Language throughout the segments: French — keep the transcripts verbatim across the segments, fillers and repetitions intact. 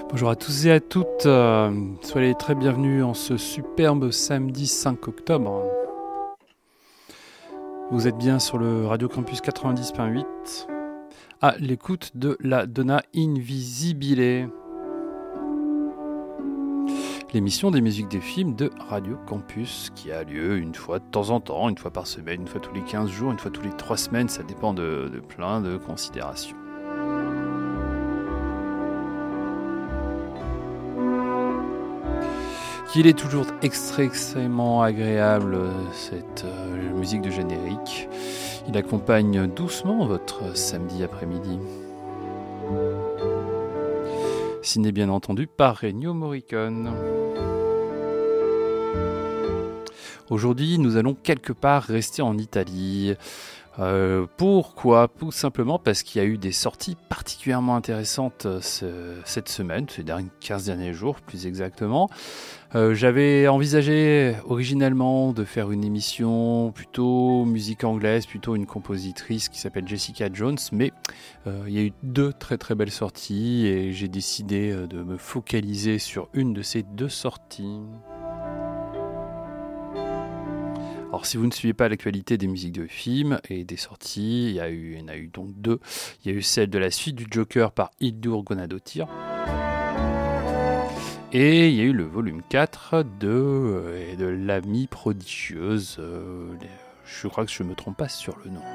Bonjour à tous et à toutes, euh, soyez très bienvenus en ce superbe samedi cinq octobre. Vous êtes bien sur le Radio Campus quatre-vingt-dix virgule huit, à l'écoute de la Donna Invisibile, l'émission des musiques des films de Radio Campus qui a lieu une fois de temps en temps, une fois par semaine, une fois tous les quinze jours, une fois tous les trois semaines, ça dépend de, de plein de considérations. Qu'il est toujours extré, extrêmement agréable, cette euh, musique de générique. Il accompagne doucement votre samedi après-midi. Signé bien entendu par Ennio Morricone. Aujourd'hui, nous allons quelque part rester en Italie. Euh, pourquoi ? Tout simplement parce qu'il y a eu des sorties particulièrement intéressantes ce, cette semaine, ces quinze derniers jours plus exactement. Euh, j'avais envisagé originellement de faire une émission plutôt musique anglaise, plutôt une compositrice qui s'appelle Jessica Jones, mais euh, il y a eu deux très très belles sorties et j'ai décidé de me focaliser sur une de ces deux sorties. Alors si vous ne suivez pas l'actualité des musiques de films et des sorties, il y, a eu, il y en a eu donc deux. Il y a eu celle de la suite du Joker par Hildur Guðnadóttir. Et il y a eu le volume quatre de, euh, de l'amie prodigieuse. Euh, je crois que je ne me trompe pas sur le nom.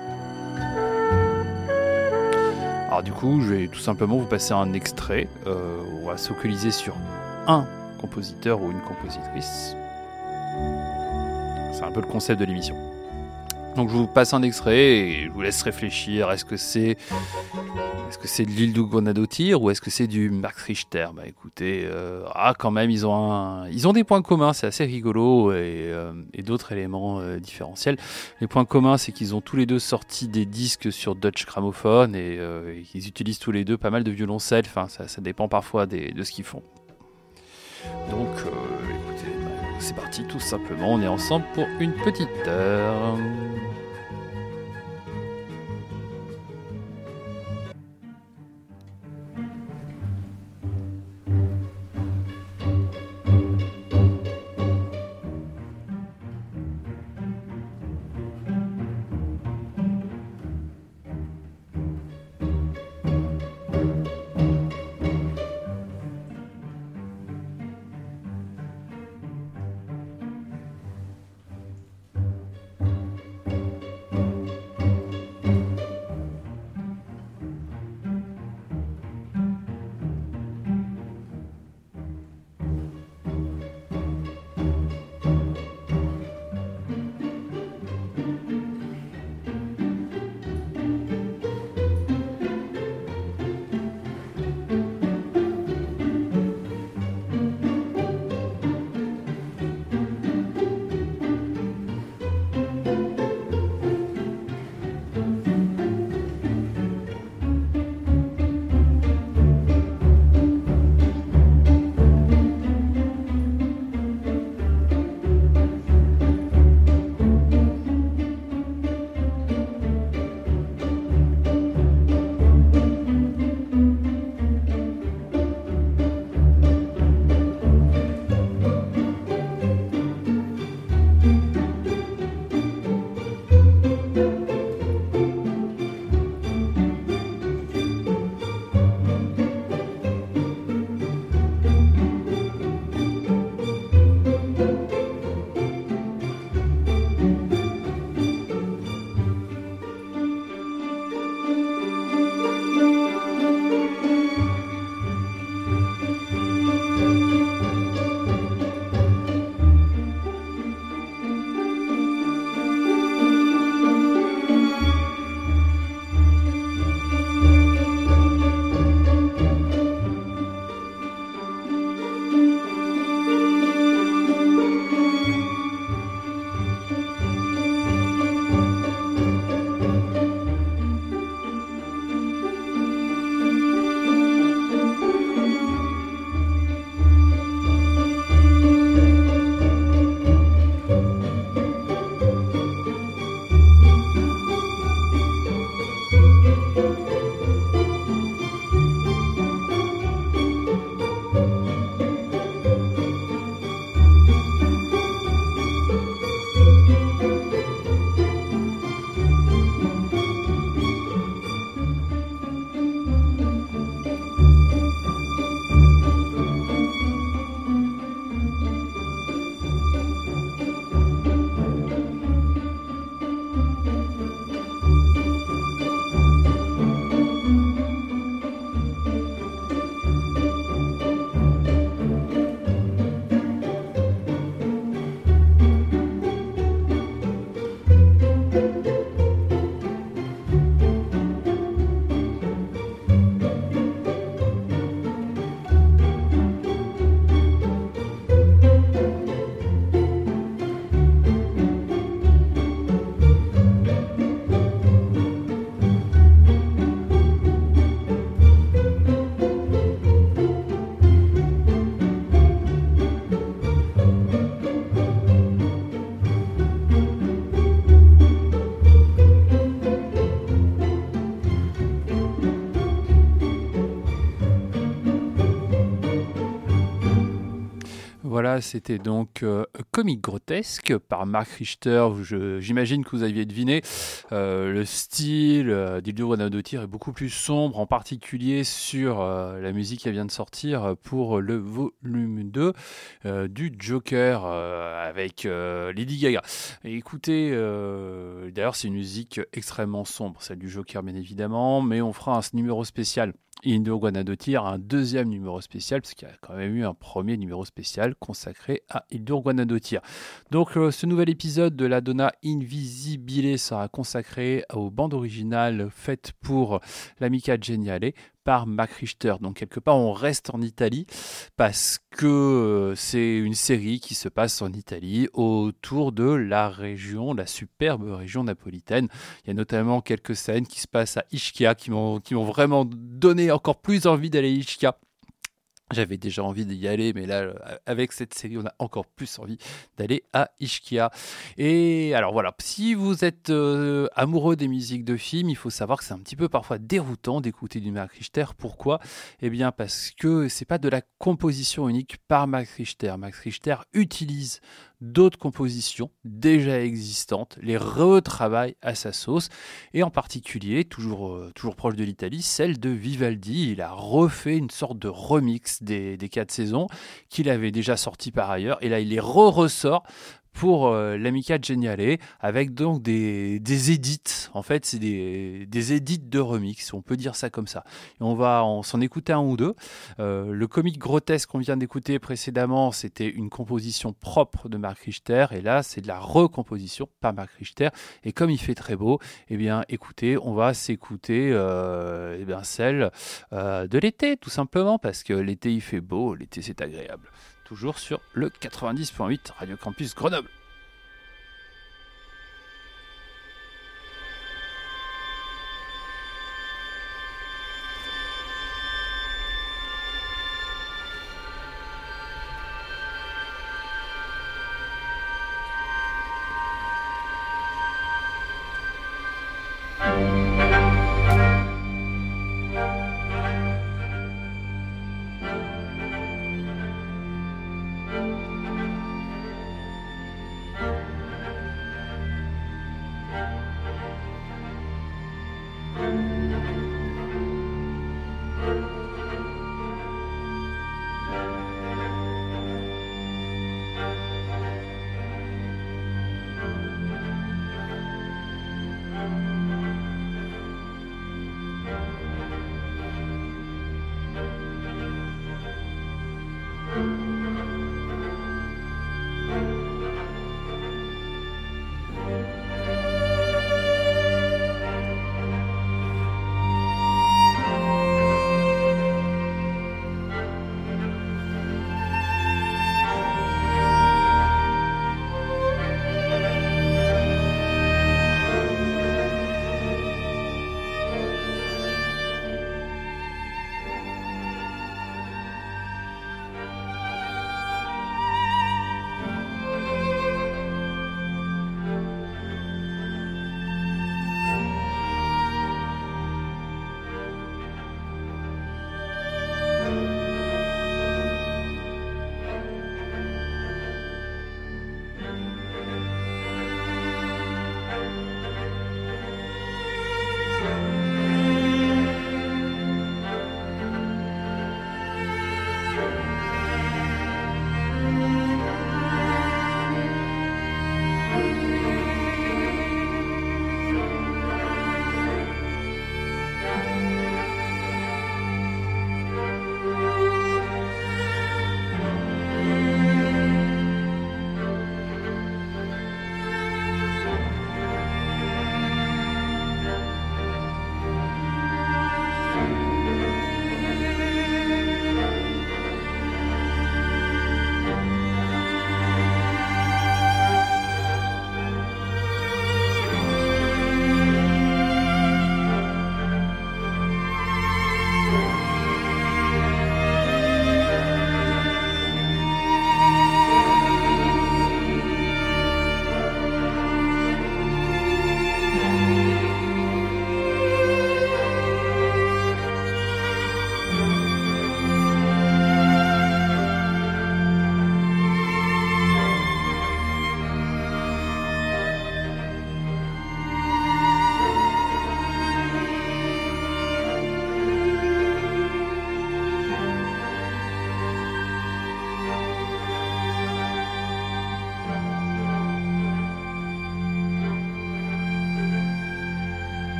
Alors du coup, je vais tout simplement vous passer un extrait. Euh, on va se focaliser sur un compositeur ou une compositrice. C'est un peu le concept de l'émission. Donc je vous passe un extrait et je vous laisse réfléchir. Est-ce que c'est, est-ce que c'est de Hildur Guðnadóttir ou est-ce que c'est du Max Richter ? Bah écoutez, euh, ah quand même ils ont un, ils ont des points communs, c'est assez rigolo et, euh, et d'autres éléments euh, différentiels. Les points communs, c'est qu'ils ont tous les deux sorti des disques sur Dutch Gramophone et, euh, et qu'ils utilisent tous les deux pas mal de violoncelles. Enfin ça, ça dépend parfois des, de ce qu'ils font. Donc euh, écoutez. C'est parti, tout simplement, on est ensemble pour une petite heure. voilà, c'était donc euh, Comique Grotesque par Mark Richter. Je- j'imagine que vous aviez deviné. Euh, le style euh, d'Ildur Guanadotir est beaucoup plus sombre, en particulier sur euh, la musique qui vient de sortir pour le volume deux euh, du Joker euh, avec euh, Lady Gaga. Et écoutez, euh, d'ailleurs c'est une musique extrêmement sombre, celle du Joker bien évidemment, mais on fera un numéro spécial Ildur Guanadotir, un deuxième numéro spécial, parce qu'il y a quand même eu un premier numéro spécial consacré à Ildur Guanadotir. Donc euh, ce nouvel épisode de la Donna Invisibile sera consacré aux bandes originales faites pour l'Amica Geniale par Mac Richter. Donc quelque part on reste en Italie parce que euh, c'est une série qui se passe en Italie autour de la région, la superbe région napolitaine. Il y a notamment quelques scènes qui se passent à Ischia qui m'ont, qui m'ont vraiment donné encore plus envie d'aller à Ischia. J'avais déjà envie d'y aller, mais là, euh, avec cette série, on a encore plus envie d'aller à Ischia. Et alors voilà, si vous êtes euh, amoureux des musiques de films, il faut savoir que c'est un petit peu parfois déroutant d'écouter du Max Richter. Pourquoi ? Eh bien parce que c'est pas de la composition unique par Max Richter. Max Richter utilise d'autres compositions déjà existantes, les retravaille à sa sauce, et en particulier, toujours, euh, toujours proche de l'Italie, celle de Vivaldi. Il a refait une sorte de remix des, des quatre saisons qu'il avait déjà sorti par ailleurs, et là il les re-ressort pour euh, l'Amica Geniale, avec donc des, des edits. En fait, c'est des, des edits de remix, on peut dire ça comme ça. Et on va on s'en écouter un ou deux. Euh, le comique grotesque qu'on vient d'écouter précédemment, c'était une composition propre de Mark Richter, et là, c'est de la recomposition par Mark Richter. Et comme il fait très beau, eh bien, écoutez, on va s'écouter euh, eh bien, celle euh, de l'été, tout simplement, parce que l'été, il fait beau, l'été, c'est agréable. Toujours sur le quatre-vingt-dix point huit Radio Campus Grenoble.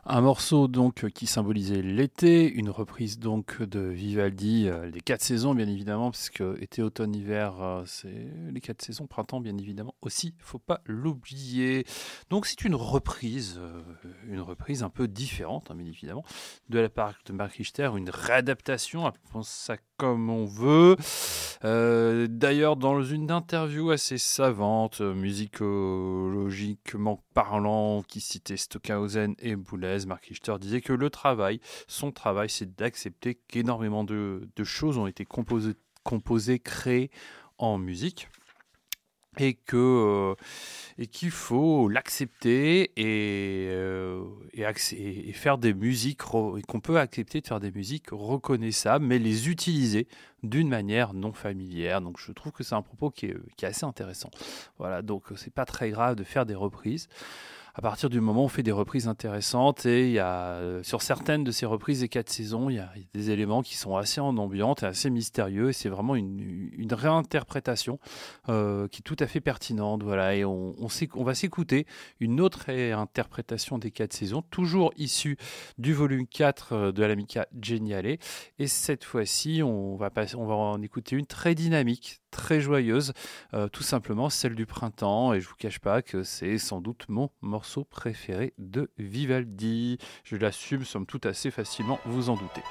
Un morceau donc qui symbolisait l'été, une reprise donc de Vivaldi, euh, les quatre saisons bien évidemment, puisque été, automne, hiver, euh, c'est les quatre saisons, printemps bien évidemment aussi, faut pas l'oublier. Donc c'est une reprise, euh, une reprise un peu différente, hein, bien évidemment, de la part de Mark Richter, une réadaptation, appelons ça comme on veut. Euh, d'ailleurs, dans une interview assez savante, euh, musicologiquement parlant, qui citait Stockhausen et Boulez, Mark Richter disait que le travail, son travail, c'est d'accepter qu'énormément de, de choses ont été composées, composées, créées en musique. Et, que, euh, et qu'il faut l'accepter et, euh, et, acc- et faire des musiques, re- et qu'on peut accepter de faire des musiques reconnaissables, mais les utiliser d'une manière non familière. Donc je trouve que c'est un propos qui est, qui est assez intéressant. Voilà, donc c'est pas très grave de faire des reprises. À partir du moment où on fait des reprises intéressantes, et il y a, euh, sur certaines de ces reprises des quatre saisons, il y a des éléments qui sont assez en ambiance et assez mystérieux, et c'est vraiment une, une réinterprétation euh, qui est tout à fait pertinente. Voilà, et on, on, s'éc- on va s'écouter une autre réinterprétation des quatre saisons, toujours issue du volume quatre euh, de l'Amica Geniale, et cette fois-ci, on va, passer, on va en écouter une très dynamique, très joyeuse, euh, tout simplement celle du printemps, et je vous cache pas que c'est sans doute mon morceau préféré de Vivaldi. Je l'assume, somme toute assez facilement, vous en doutez.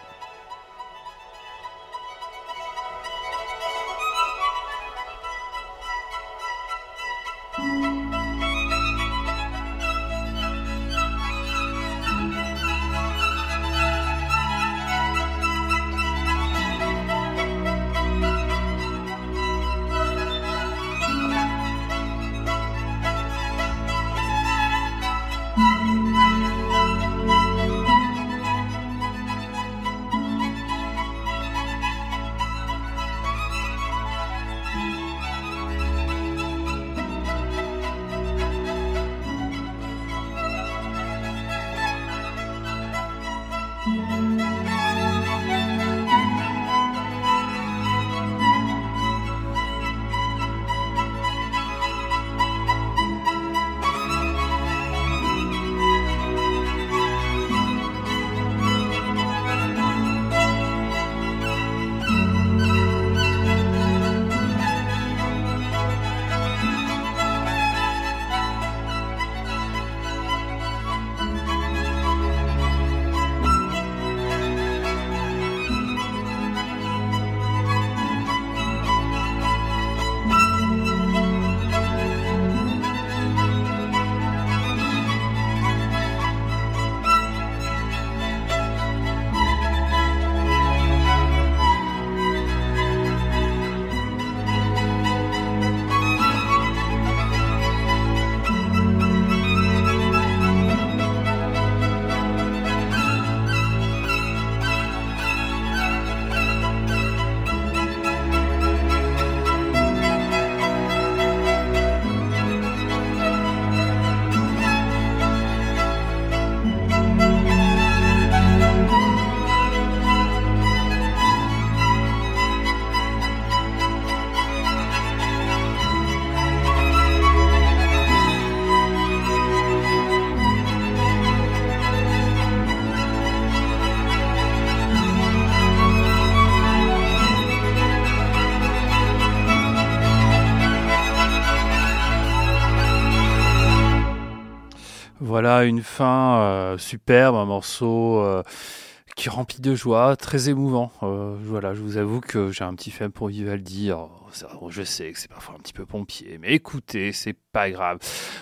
Voilà une fin euh, superbe, un morceau euh, qui est rempli de joie, très émouvant. Euh, voilà, je vous avoue que j'ai un petit faible pour Vivaldi. Alors, ça, je sais que c'est parfois un petit peu pompier, mais écoutez, c'est pas grave.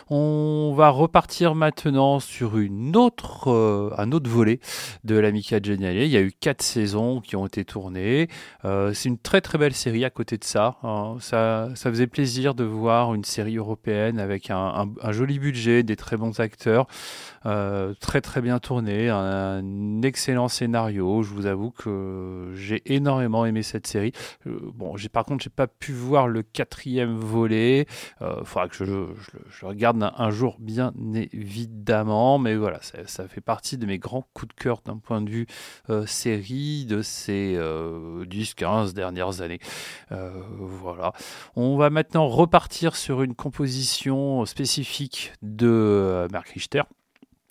On va repartir maintenant sur une autre, euh, un autre volet de l'Amica Geniale. Il y a eu quatre saisons qui ont été tournées. Euh, c'est une très très belle série à côté de ça. Hein. Ça, ça faisait plaisir de voir une série européenne avec un, un, un joli budget, des très bons acteurs. Euh, très très bien tourné, un, un excellent scénario. Je vous avoue que j'ai énormément aimé cette série. Euh, bon, j'ai par contre j'ai pas pu voir le quatrième volet. Il euh, faudra que je, je, je le regarde un, un jour bien évidemment, mais voilà, ça, ça fait partie de mes grands coups de cœur d'un point de vue euh, série de ces euh, dix quinze dernières années. Euh, voilà. On va maintenant repartir sur une composition spécifique de euh, Mark Richter.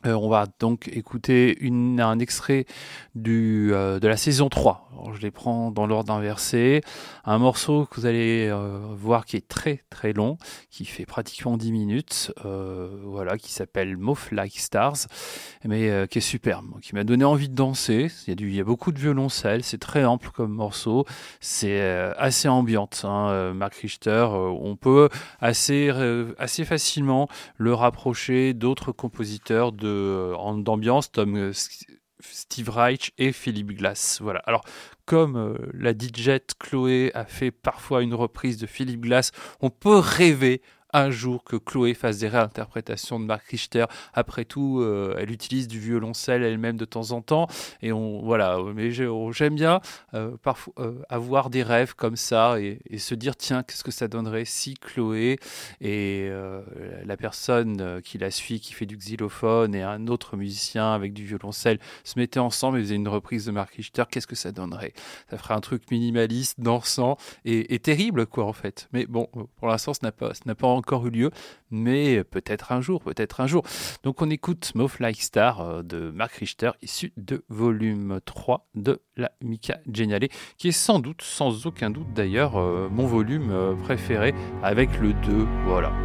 Euh, on va donc écouter une, un extrait du, euh, de la saison trois. Alors, je les prends dans l'ordre inversé. Un morceau que vous allez euh, voir qui est très très long, qui fait pratiquement dix minutes, euh, voilà, qui s'appelle Move Like Stars, mais euh, qui est superbe, qui m'a donné envie de danser. Il y a, du, il y a beaucoup de violoncelle, c'est très ample comme morceau, c'est euh, assez ambiante. Hein, euh, Mark Richter, euh, on peut assez, euh, assez facilement le rapprocher d'autres compositeurs de en d'ambiance comme euh, Steve Reich et Philip Glass. Voilà. Alors, comme euh, la D J Chloé a fait parfois une reprise de Philip Glass, on peut rêver un jour que Chloé fasse des réinterprétations de Mark Richter. Après tout, euh, elle utilise du violoncelle elle-même de temps en temps. Et on, voilà, mais j'aime bien euh, parfois euh, avoir des rêves comme ça et, et se dire, tiens, qu'est-ce que ça donnerait si Chloé et euh, la personne qui la suit, qui fait du xylophone, et un autre musicien avec du violoncelle se mettaient ensemble et faisaient une reprise de Mark Richter, qu'est-ce que ça donnerait? Ça ferait un truc minimaliste, dansant et, et terrible, quoi, en fait. Mais bon, pour l'instant, ça n'a pas, ça n'a pas encore eu lieu, mais peut-être un jour, peut-être un jour. Donc on écoute Move Like Star de Mark Richter, issu de volume trois de la Mica Geniale, qui est sans doute, sans aucun doute d'ailleurs, euh, mon volume euh, préféré, avec le deux, voilà.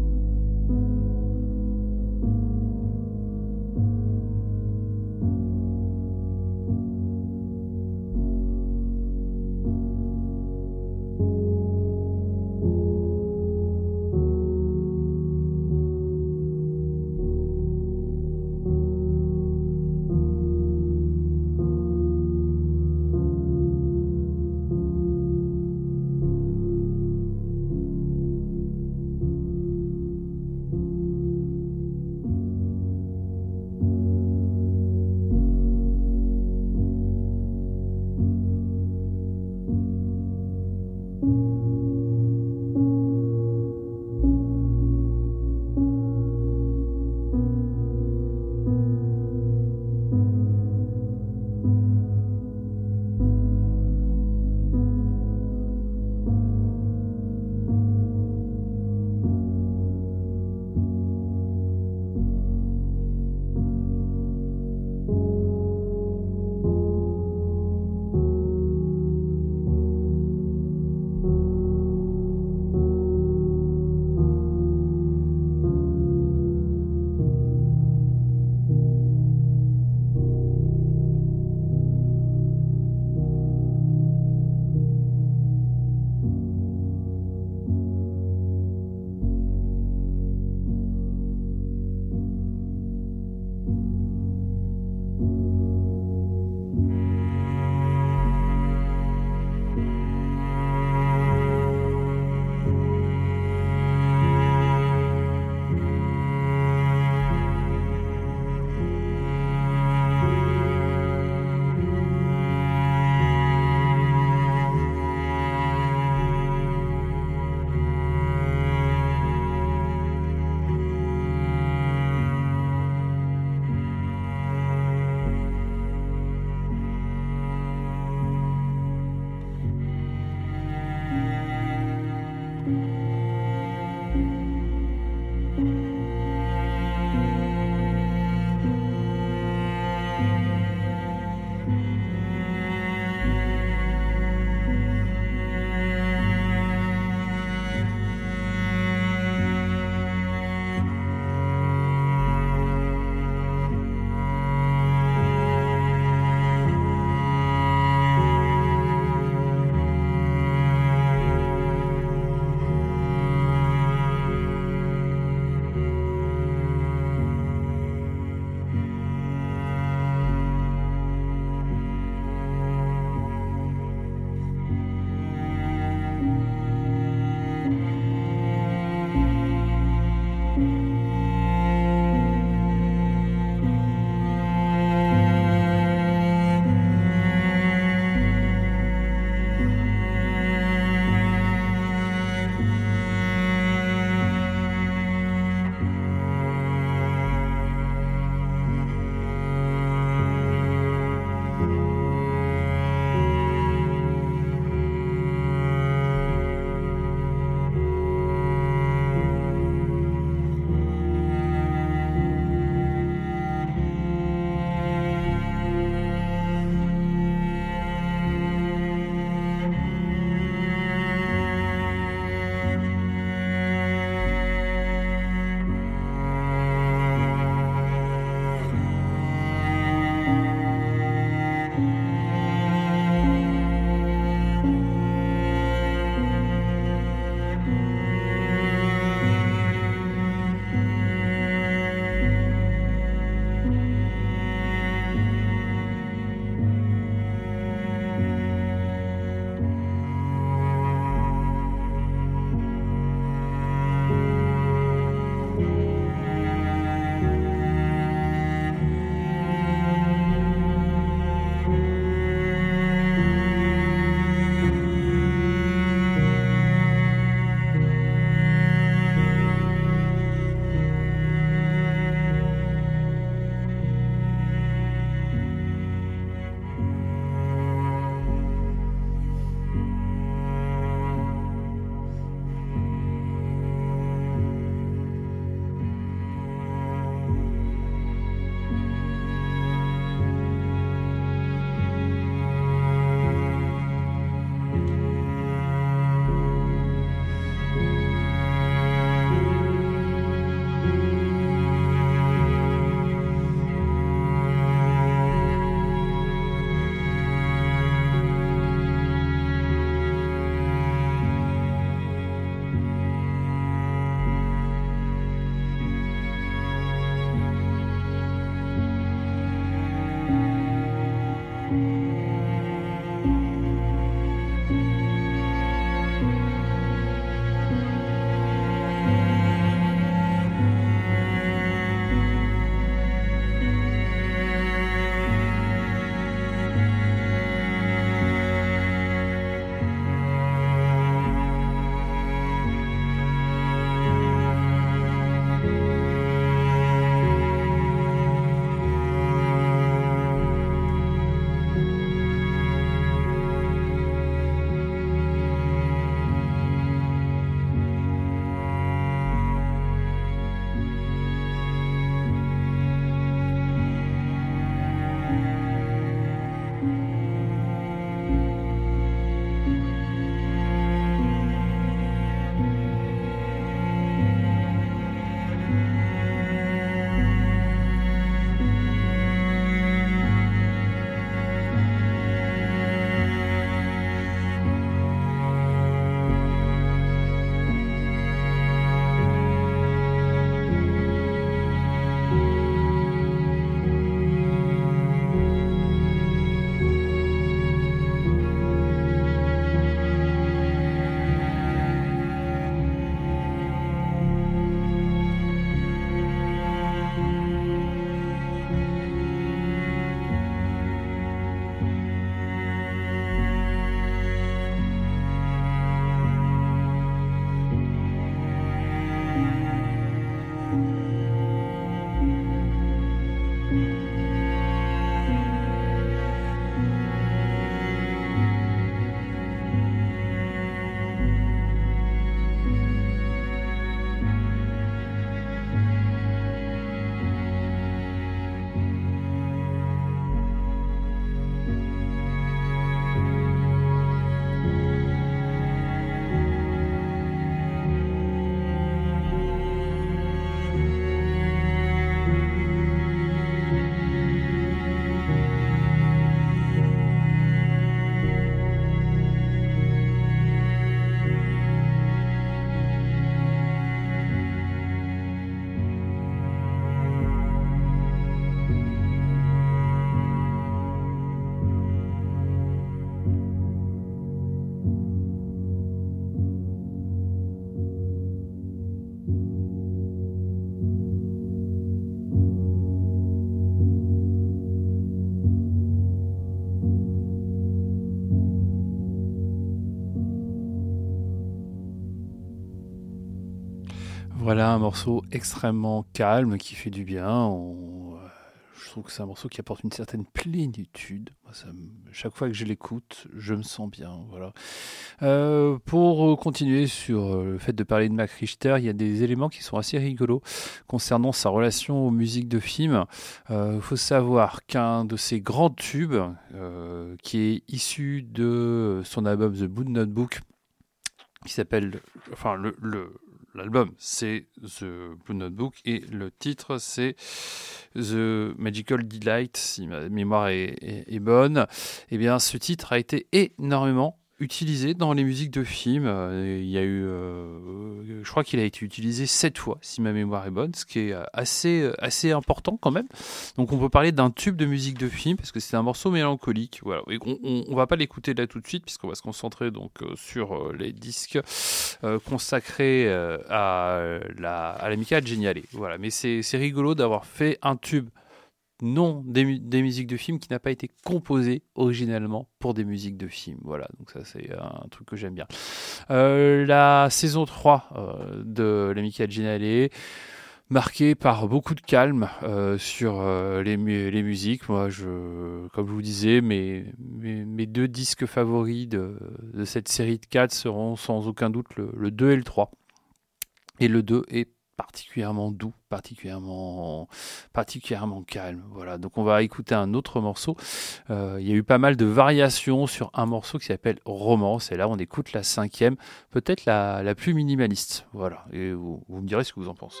Voilà un morceau extrêmement calme qui fait du bien. On- euh, Je trouve que c'est un morceau qui apporte une certaine plénitude. Moi, ça me- Chaque fois que je l'écoute, je me sens bien. Voilà. Euh, pour continuer sur euh, le fait de parler de Max Richter, il y a des éléments qui sont assez rigolos concernant sa relation aux musiques de films. Il faut savoir qu'un de ses grands tubes, euh, qui est issu de son album The Blue Notebook, qui s'appelle, enfin le, le- l'album c'est The Blue Notebook et le titre c'est The Magical Delight, si ma mémoire est, est- est bonne. Et bien ce titre a été énormément utilisé dans les musiques de films. Euh, Il y a eu, euh, je crois qu'il a été utilisé sept fois, si ma mémoire est bonne, ce qui est assez, assez important quand même. Donc on peut parler d'un tube de musique de film parce que c'est un morceau mélancolique. Voilà. Et on, on, on va pas l'écouter là tout de suite puisqu'on va se concentrer donc euh, sur euh, les disques euh, consacrés euh, à la à l'Amica Geniale. Voilà. Mais c'est c'est rigolo d'avoir fait un tube non des, mu- des musiques de films qui n'a pas été composé originellement pour des musiques de films. Voilà, donc ça c'est un truc que j'aime bien. Euh, la saison trois euh, de l'Amica Geniale, marquée par beaucoup de calme euh, sur euh, les, mu- les musiques. Moi, je, comme je vous disais, mes, mes, mes deux disques favoris de, de cette série de quatre seront sans aucun doute le, le deux et le trois. Et le deux est particulièrement doux, particulièrement, particulièrement calme. Voilà, donc on va écouter un autre morceau. Euh, il y a eu pas mal de variations sur un morceau qui s'appelle Romance, et là on écoute la cinquième, peut-être la, la plus minimaliste. Voilà, et vous, vous me direz ce que vous en pensez.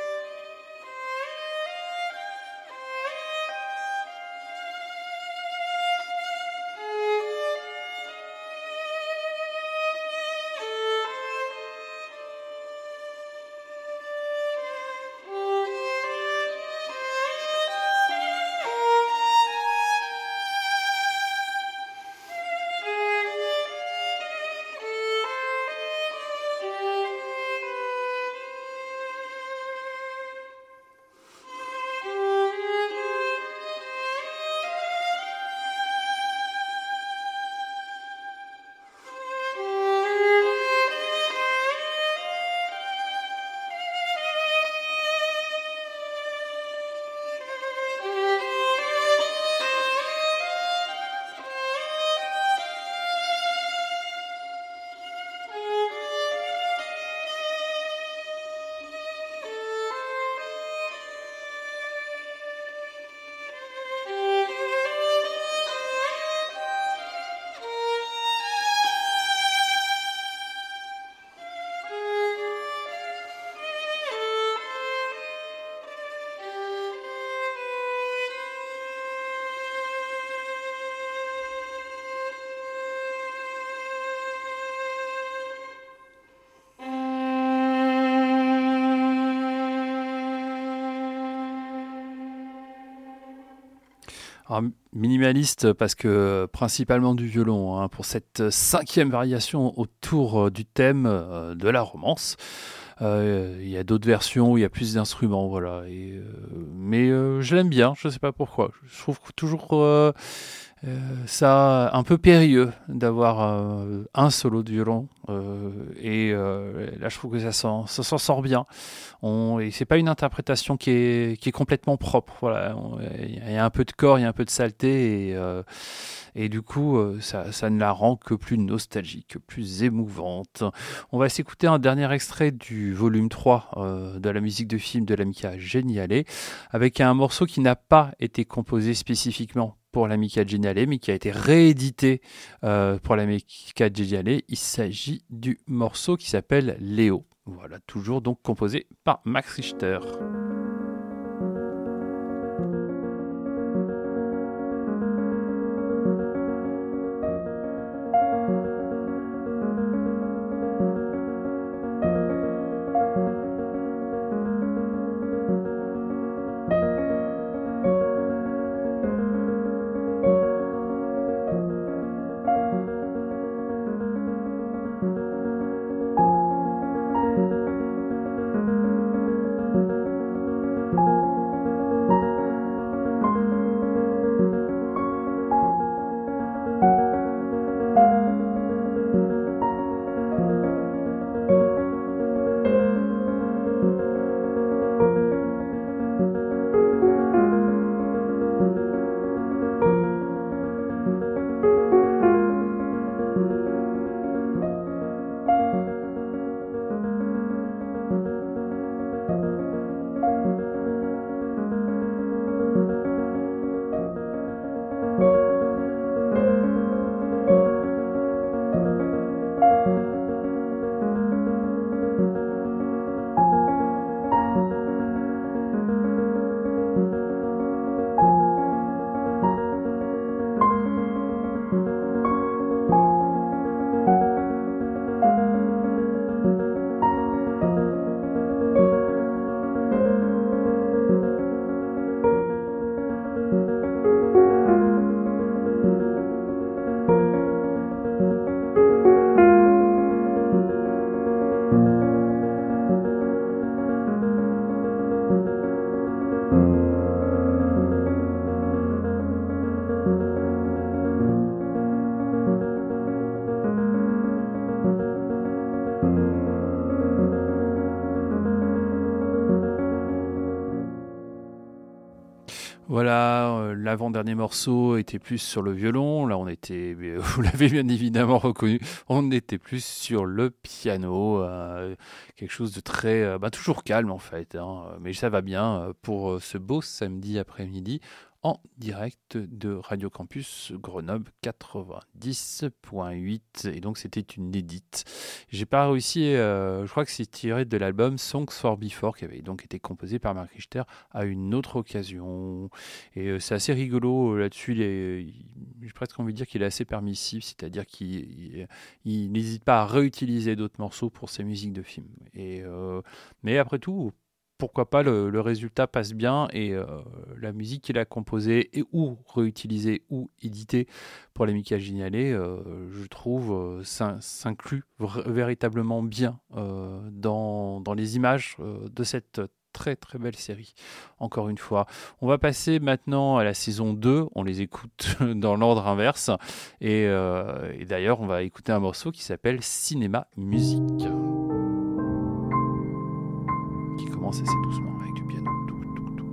Alors, minimaliste parce que principalement du violon, hein, pour cette cinquième variation autour euh, du thème euh, de la romance. Euh, Il y a d'autres versions où il y a plus d'instruments, voilà. Et, euh, mais euh, je l'aime bien, je sais pas pourquoi. Je trouve toujours euh, euh, ça un peu périlleux d'avoir euh, un solo de violon. Euh, et euh, là, je trouve que ça s'en, ça s'en sort bien. On, et c'est pas une interprétation qui est, qui est complètement propre. Voilà, on- il y a un peu de corps, il y a un peu de saleté, et, euh, et du coup, euh, ça, ça ne la rend que plus nostalgique, que plus émouvante. On va s'écouter un dernier extrait du volume trois euh, de la musique de film de l'Amica Geniale, avec un morceau qui n'a pas été composé spécifiquement pour l'Amica Geniale, mais qui a été réédité euh, pour l'Amica Geniale. Il s'agit du morceau qui s'appelle Léo. Voilà, toujours donc composé par Max Richter. Voilà, euh, l'avant-dernier morceau était plus sur le violon. Là, on était, vous l'avez bien évidemment reconnu, on était plus sur le piano. Euh, quelque chose de très, euh, bah, toujours calme en fait. Hein, mais ça va bien euh, pour euh, ce beau samedi après-midi en direct de Radio Campus Grenoble quatre-vingt-dix point huit. Et donc, c'était une édite. J'ai pas réussi, euh, je crois que c'est tiré de l'album Songs for Before, qui avait donc été composé par Mark Richter à une autre occasion. Et euh, c'est assez rigolo euh, là-dessus. Il est, il- j'ai presque envie de dire qu'il est assez permissif, c'est-à-dire qu'il il- il n'hésite pas à réutiliser d'autres morceaux pour ses musiques de films. Et, euh, mais après tout, pourquoi pas, le, le résultat passe bien et euh, la musique qu'il a composée et ou réutilisée ou éditée pour les Michael Gignalé, euh, je trouve, euh, s'in- s'inclut vr- véritablement bien euh, dans, dans les images euh, de cette très très belle série. Encore une fois, on va passer maintenant à la saison deux. On les écoute dans l'ordre inverse. Et, euh, et d'ailleurs, on va écouter un morceau qui s'appelle Cinéma Musique, qui commence assez doucement avec du piano. Touc, touc, touc.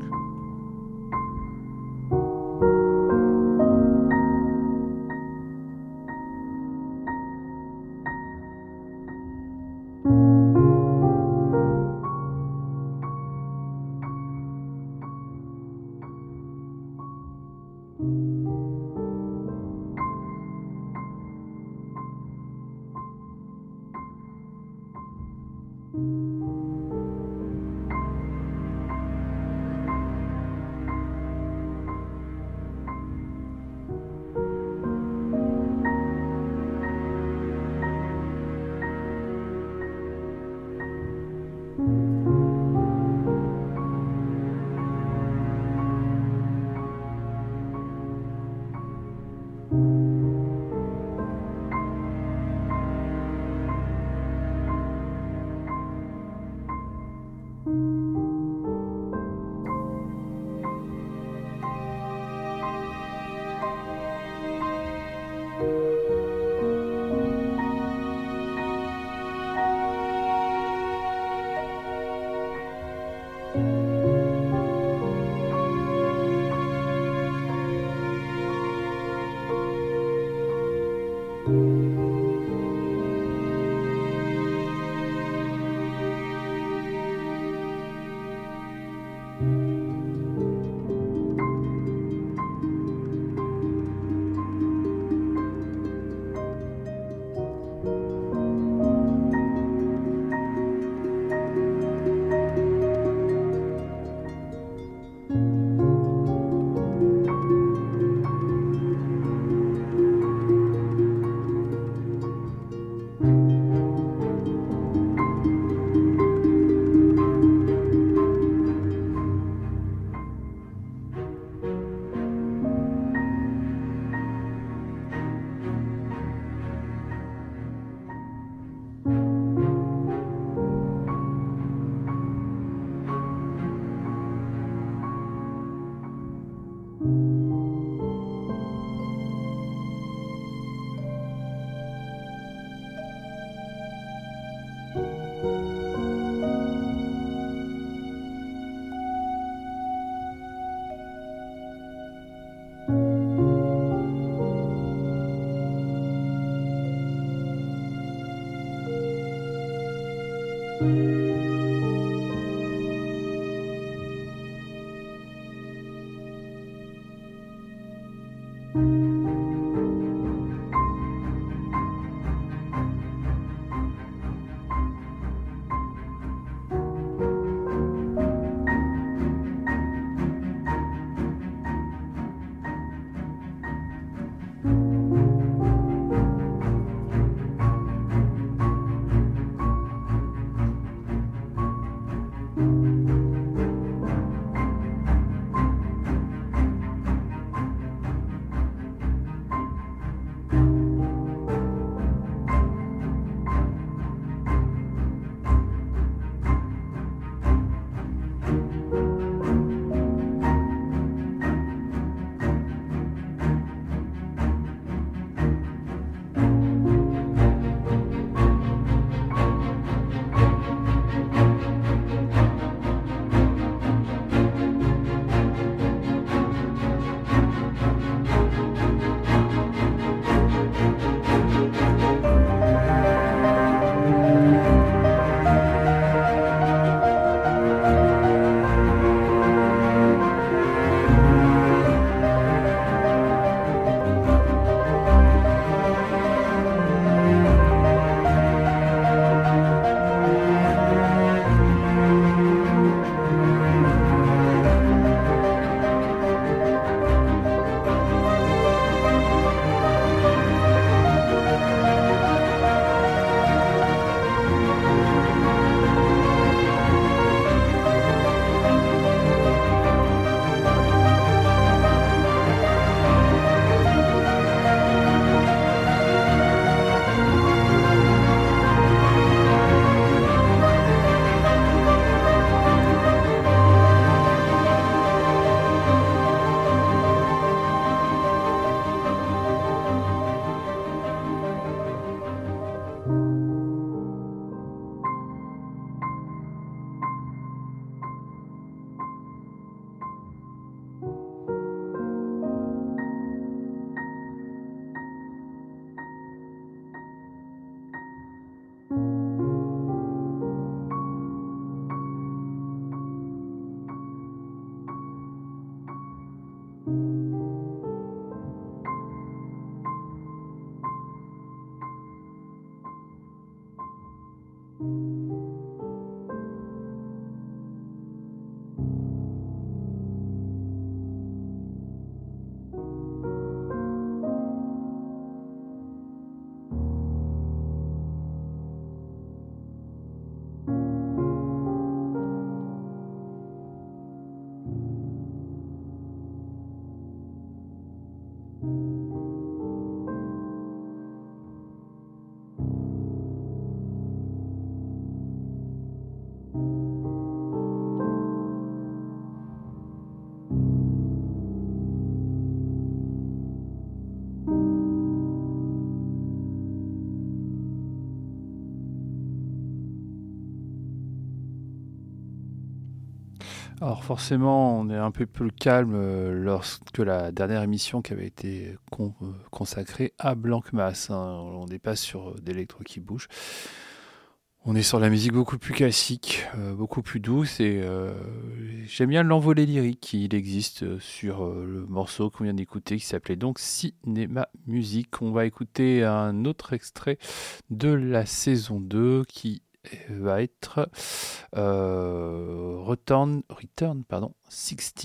Alors forcément, on est un peu plus calme euh, lorsque la dernière émission qui avait été con- euh, consacrée à Blanc Mass, hein. On n'est pas sur euh, d'électro qui bouge. On est sur la musique beaucoup plus classique, euh, beaucoup plus douce et euh, j'aime bien l'envolée lyrique. Il existe euh, sur euh, le morceau qu'on vient d'écouter qui s'appelait donc Cinéma Musique. On va écouter un autre extrait de la saison deux qui va être euh, Return, Return pardon, seize,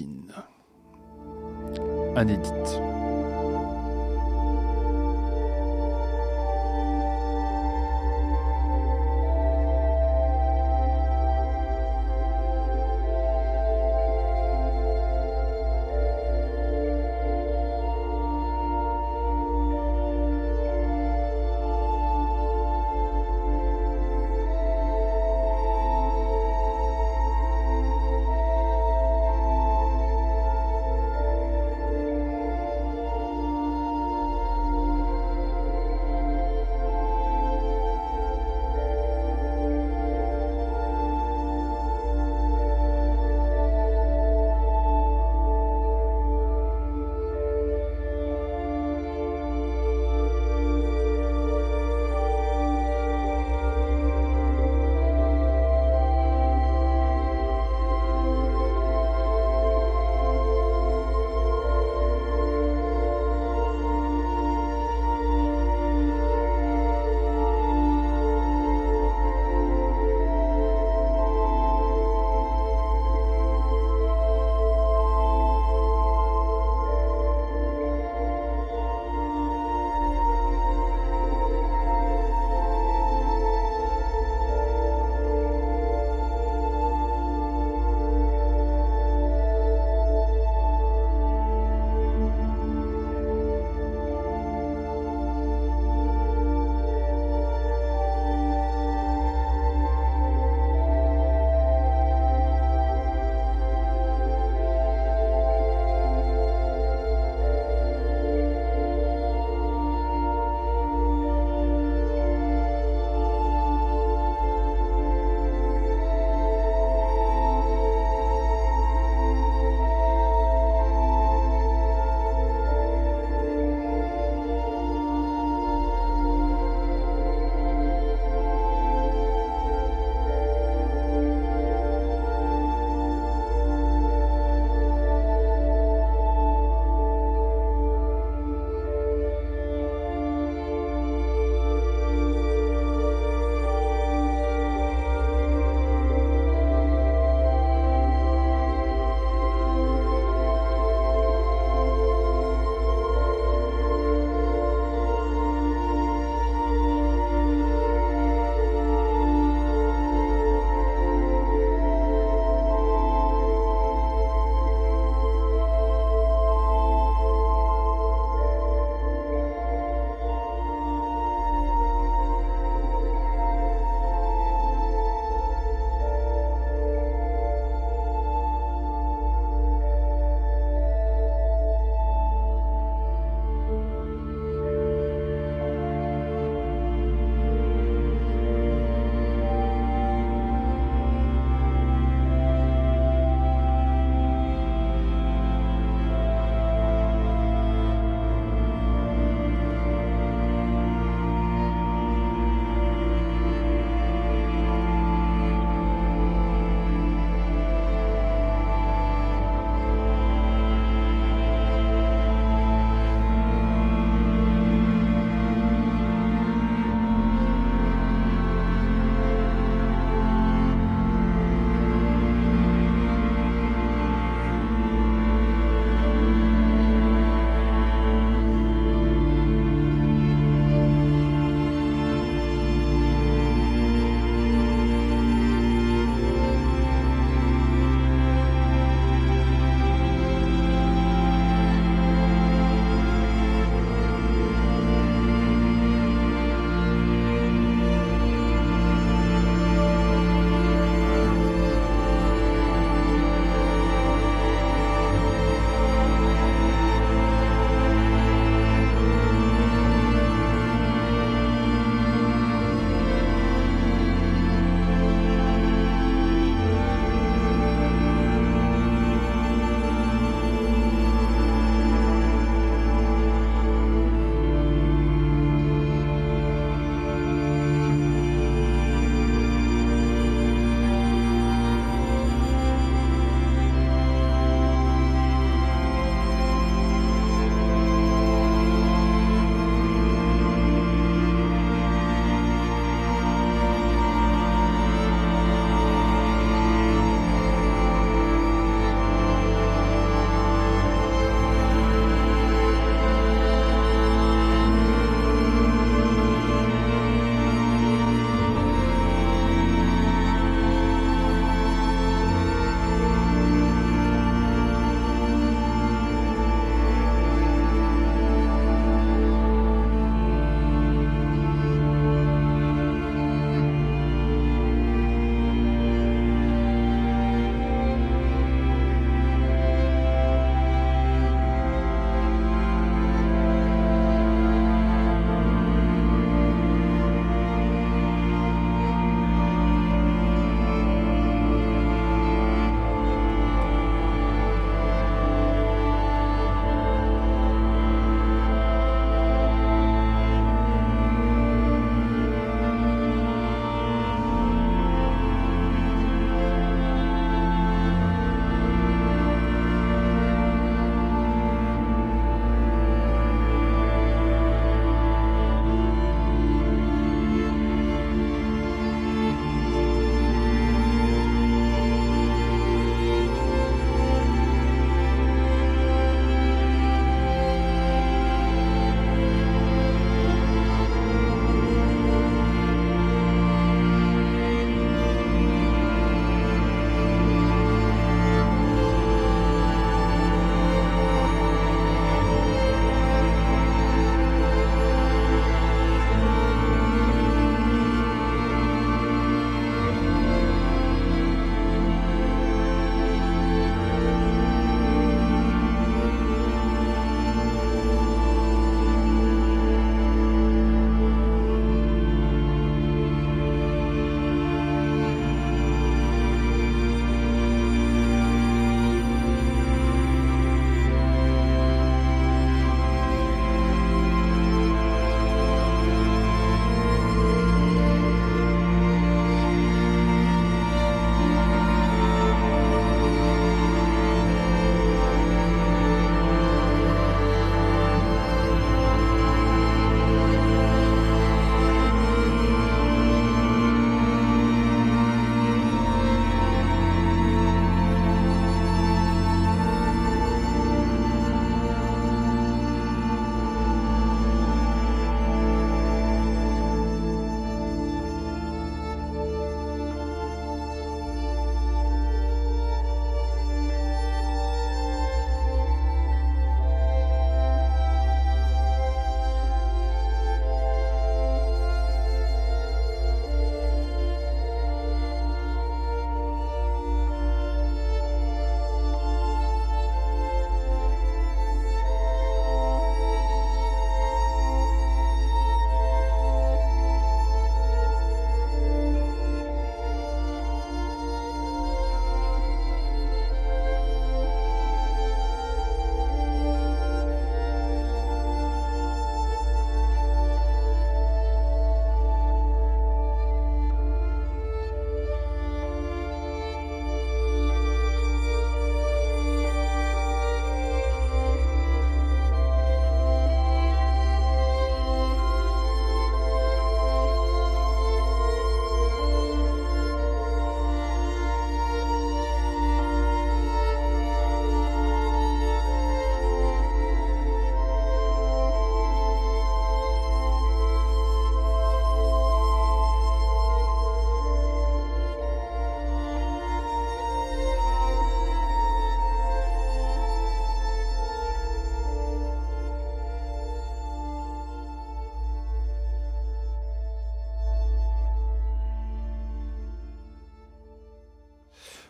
inédite.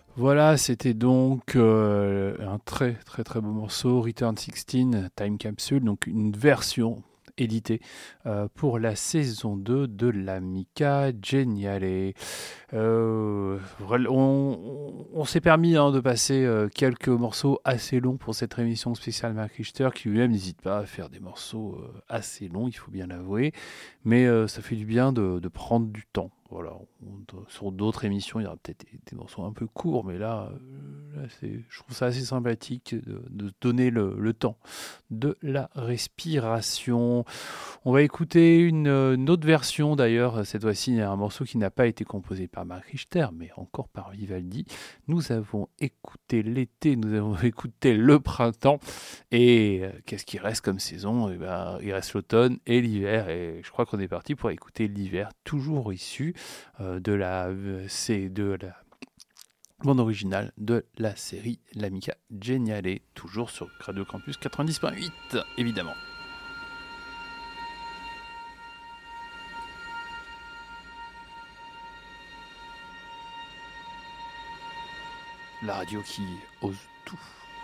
Voilà, c'était donc euh, un très très très beau morceau, Return seize Time Capsule, donc une version éditée euh, pour la saison deux de l'Amica Geniale. Euh, on, on s'est permis hein, de passer euh, quelques morceaux assez longs pour cette émission spéciale Mark Richter, qui lui-même n'hésite pas à faire des morceaux euh, assez longs, il faut bien l'avouer, mais euh, ça fait du bien de, de prendre du temps. Voilà. On, sur d'autres émissions, il y aura peut-être des, des morceaux un peu courts, mais là, euh, là c'est, je trouve ça assez sympathique de, de donner le, le temps de la respiration. On va écouter une, une autre version d'ailleurs, cette fois-ci, il y a un morceau qui n'a pas été composé par Mark Richter, mais encore par Vivaldi. Nous avons écouté l'été, nous avons écouté le printemps, et euh, qu'est-ce qui reste comme saison? Eh ben, il reste l'automne et l'hiver, et je crois qu'on est parti pour écouter l'hiver, toujours issu euh, de la, euh, c'est de la bande originale de la série L'Amica Geniale, toujours sur Radio Campus quatre-vingt-dix point huit, évidemment. La radio qui ose tout.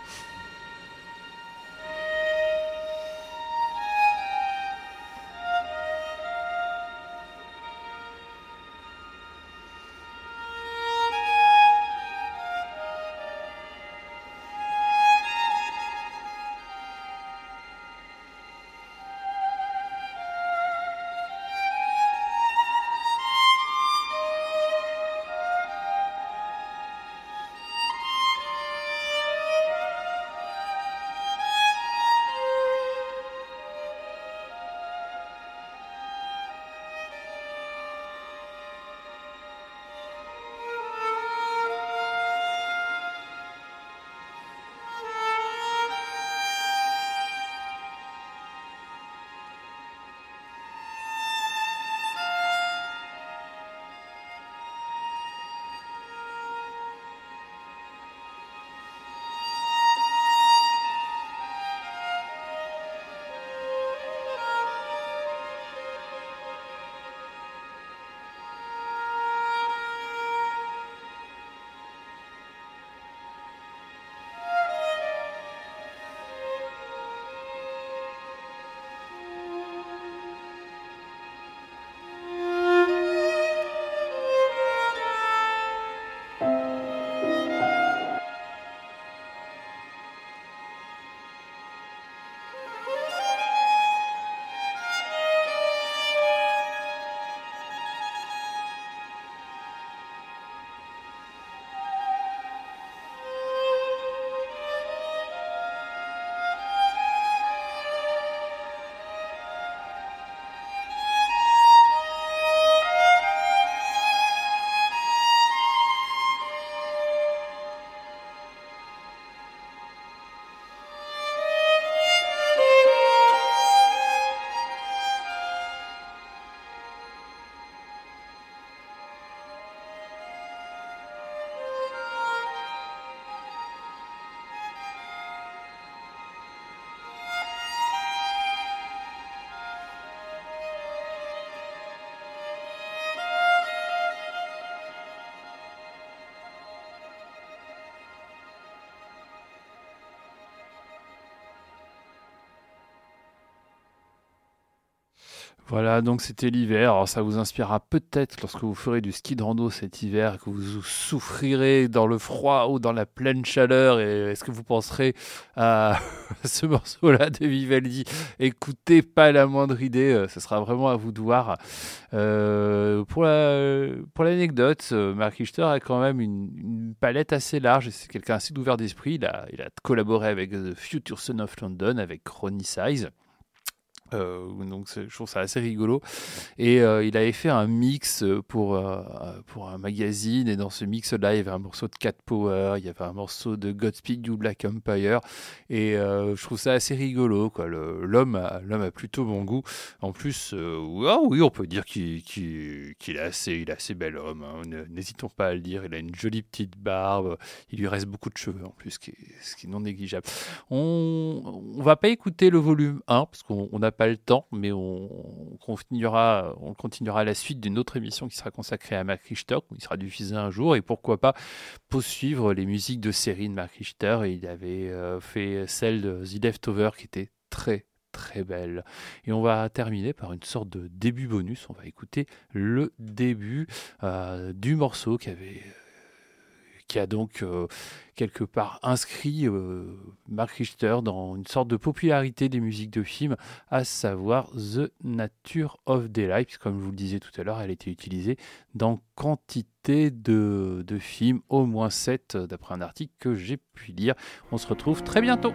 Voilà, donc c'était l'hiver. Alors ça vous inspirera peut-être lorsque vous ferez du ski de rando cet hiver, que vous souffrirez dans le froid ou dans la pleine chaleur. Et est-ce que vous penserez à ce morceau-là de Vivaldi? Écoutez, pas la moindre idée. Ce sera vraiment à vous de voir. Euh, pour, la, pour l'anecdote, Mark Richter a quand même une, une palette assez large. C'est quelqu'un assez ouvert d'esprit. Il a, il a collaboré avec The Future Son of London, avec Ronnie Size. Euh, donc je trouve ça assez rigolo, et euh, il avait fait un mix pour, euh, pour un magazine, et dans ce mix là il y avait un morceau de Cat Power, il y avait un morceau de Godspeed You Black Empire, et euh, je trouve ça assez rigolo quoi. Le, l'homme, a, l'homme a plutôt bon goût en plus. Euh, oh, oui, on peut dire qu'il, qu'il, qu'il est assez, il est assez bel homme, hein. N'hésitons pas à le dire. Il a une jolie petite barbe, il lui reste beaucoup de cheveux en plus, ce qui est, ce qui est non négligeable. On, on va pas écouter le volume un parce qu'on on a pas le temps, mais on, on continuera, on continuera la suite d'une autre émission qui sera consacrée à Mark Richter, où il sera diffusé un jour, et pourquoi pas poursuivre les musiques de série de Mark Richter. Et il avait euh, fait celle de The Leftover qui était très très belle. Et on va terminer par une sorte de début bonus. On va écouter le début euh, du morceau qui avait qui a donc euh, quelque part inscrit euh, Mark Richter dans une sorte de popularité des musiques de films, à savoir The Nature of Daylight, puisque comme je vous le disais tout à l'heure, elle a été utilisée dans quantité de, de films, au moins sept, d'après un article que j'ai pu lire. On se retrouve très bientôt.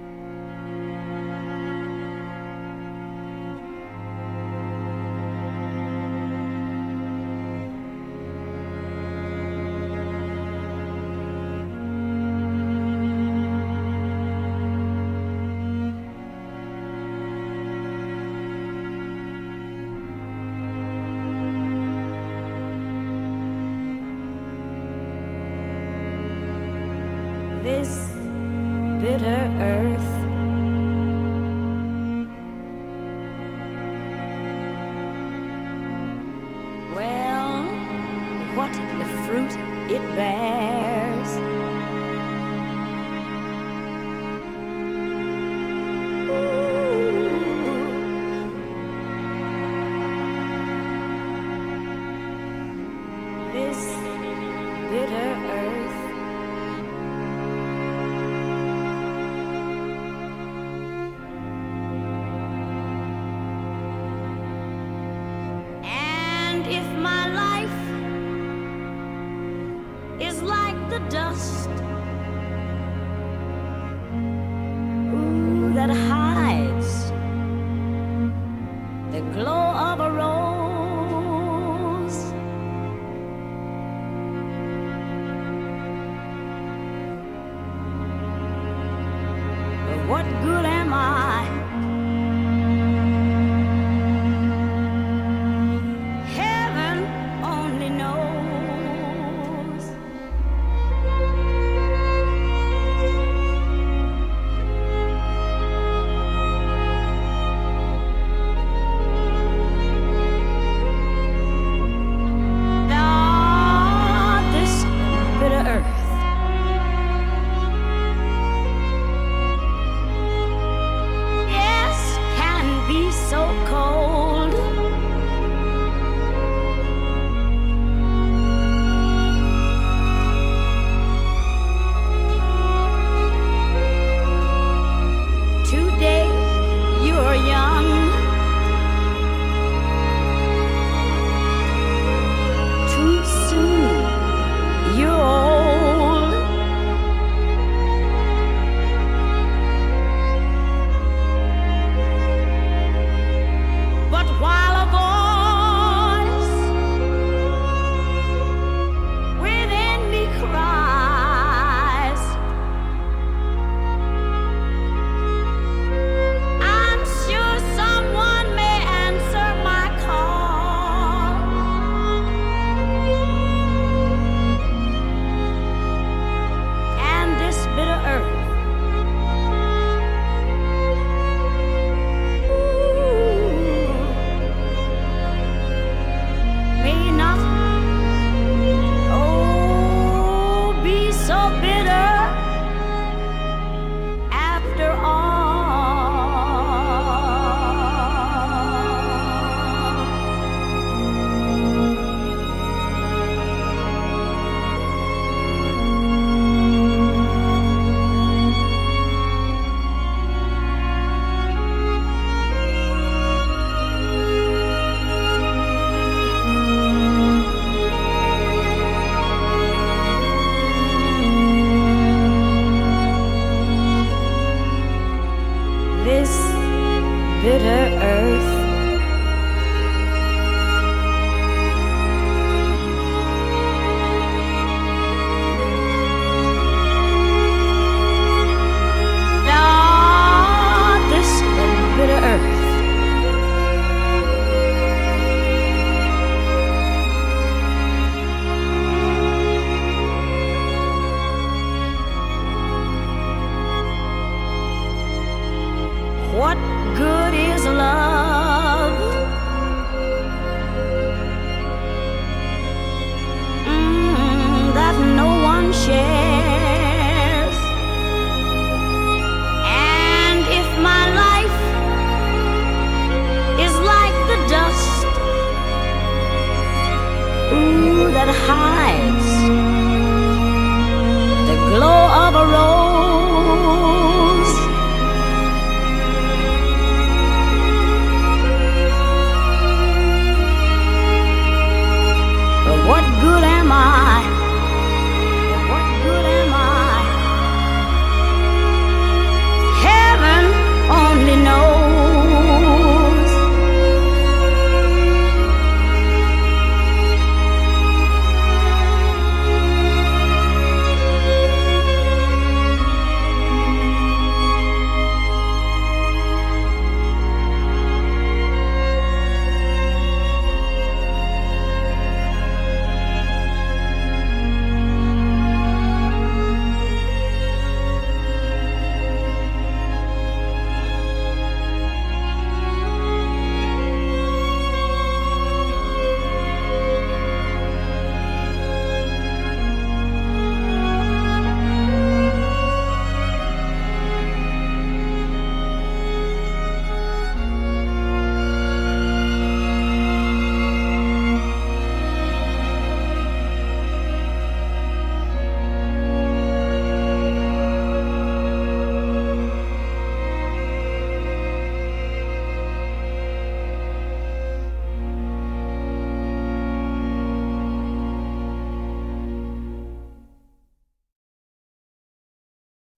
This bitter earth, well, what the fruit it bears. Ooh. This bitter earth, if my life is like the dust, ooh, that hides the glow of a rose, but what good am I? What good is